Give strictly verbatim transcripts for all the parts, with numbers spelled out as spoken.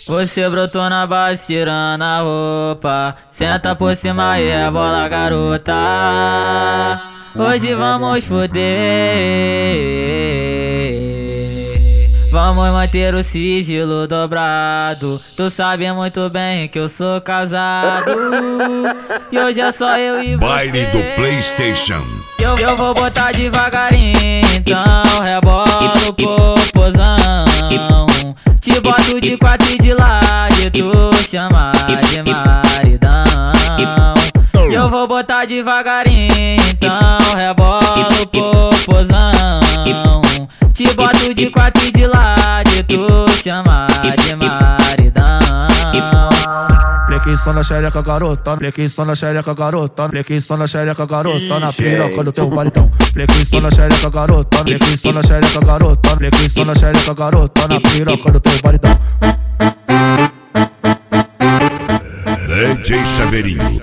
Você brotou na base tirando a roupa, senta por cima e é bola, garota. Hoje vamos foder, vamos manter o sigilo dobrado. Tu sabe muito bem que eu sou casado e hoje é só eu e você. Baile do PlayStation. Eu, eu vou botar devagarinho, então rebola o popozão. Te boto de quatro e de lado e tu chama de maridão. Eu vou botar devagarinho, então rebola o popozão. Te boto de quatro e de lado e tu chama de maridão. Plequista na xereca, garota, plequista na xereca, garota, plequista na xereca, garota, na piroca do teu baritão. Plequista na xereca, garota, plequista na xereca, garota, plequista na xereca, garota, na piroca do teu baritão. D J Chaveirinho.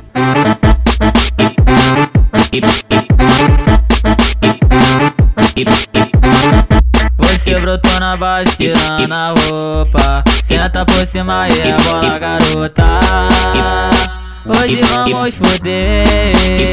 Você brotou na base tirando a roupa, senta por cima e é bola, garota. Hoje vamos foder,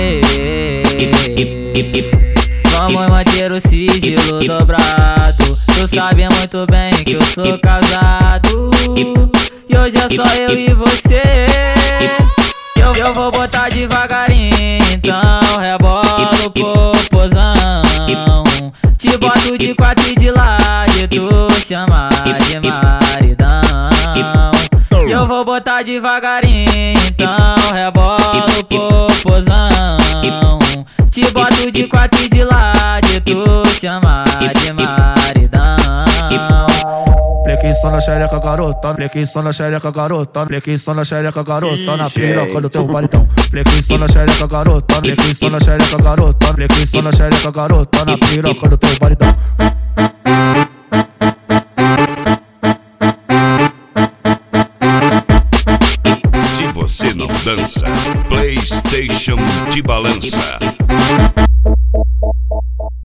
vamos manter o sigilo dobrado. Tu sabe muito bem que eu sou casado e hoje é só eu e você. Eu, eu vou botar devagarinho, então rebola o popozão. Te boto de quatro e de lado e tu chama de maridão. Eu vou botar devagarinho, então rebola o popozão. Te boto de quatro e de lado e tu chama de maridão. Plequista na xereca, garota, plequista na xereca, garota, plequista na xereca, garota, na piroca do teu baritão. Plequista na xereca, garota, plequista na xereca, garota, plequista na xereca, garota, na piroca do teu baritão. Se você não dança, PlayStation te balança.